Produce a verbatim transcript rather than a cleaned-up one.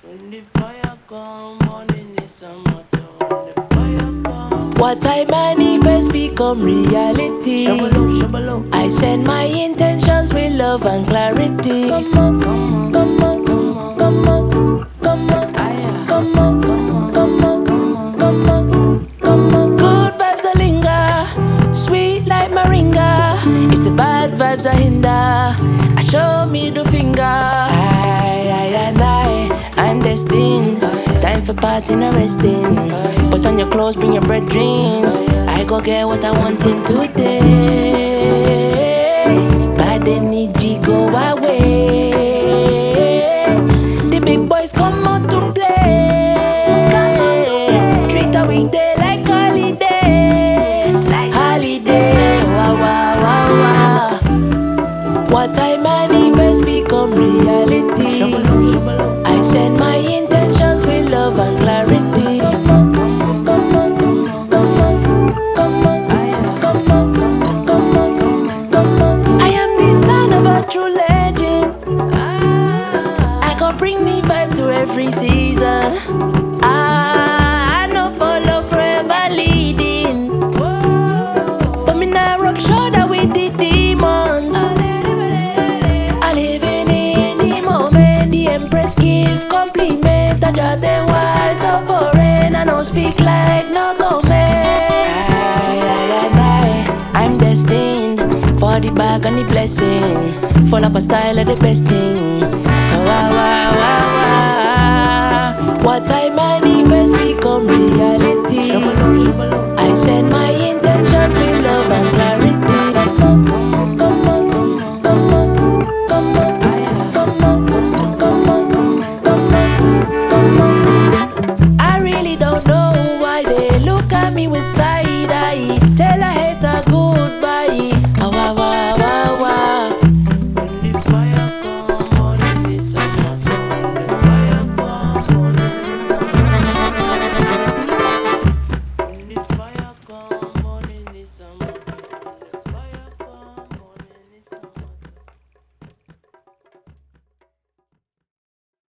When the fire come, morning is a matter. When the fire come, What I manifest become reality. shabalo, shabalo. I send my intentions with love and clarity. Come on, come on, Come on, come on, come on, come on, aya. come on, Come on, come on, come on. come on, come on. Good vibes are linger, sweet like moringa. If the bad vibes are hinder, I show me the finger. I, I, and I, I'm destined. Time for partying and resting. Put on your clothes, bring your bread dreams. I go get what I want in today. Bad energy go away. The big boys come out to play. Treat a weekday like holiday. Like holiday. Wow, wow, wow, wow. What I manifest become reality. Shabalo, shabalo. I send my intentions with love and clarity. Come on, Come on, come on, come on, come on, come on, aya. come on, Come on, come on, come on. come on. I am the son of a true legend. Ah, I can bring the vibe to every season. Ah, I know follow forever leading. whoa. But me now rock shoulder with the demons. I live in any moment. The Empress give compliment. I drive them wild so foreign. I don't speak like no comment. I, I, I, I'm destined for the bag and the blessing. Full up a style of the best thing. Wow, wow, wow, wow. What I manifest become reality. Shabalo, shabalo. I send my intentions with love and clarity. Come on, come on, come on, come on, come on, Aya. come on, Come on, come on, come on. come on, come on. I really don't know why they look at me with side eye. Tell a hater goodbye.